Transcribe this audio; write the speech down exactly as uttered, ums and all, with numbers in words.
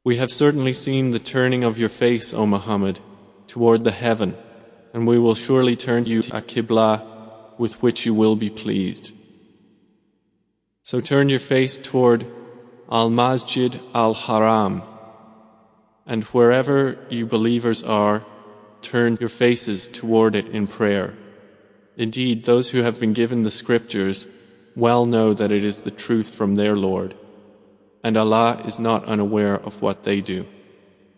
We have certainly seen the turning of your face, O Muhammad, toward the heaven, and we will surely turn you to a qibla with which you will be pleased. So turn your face toward Al-Masjid Al-Haram, and wherever you believers are, turn your faces toward it in prayer. Indeed, those who have been given the scriptures well know that it is the truth from their Lord, and Allah is not unaware of what they do.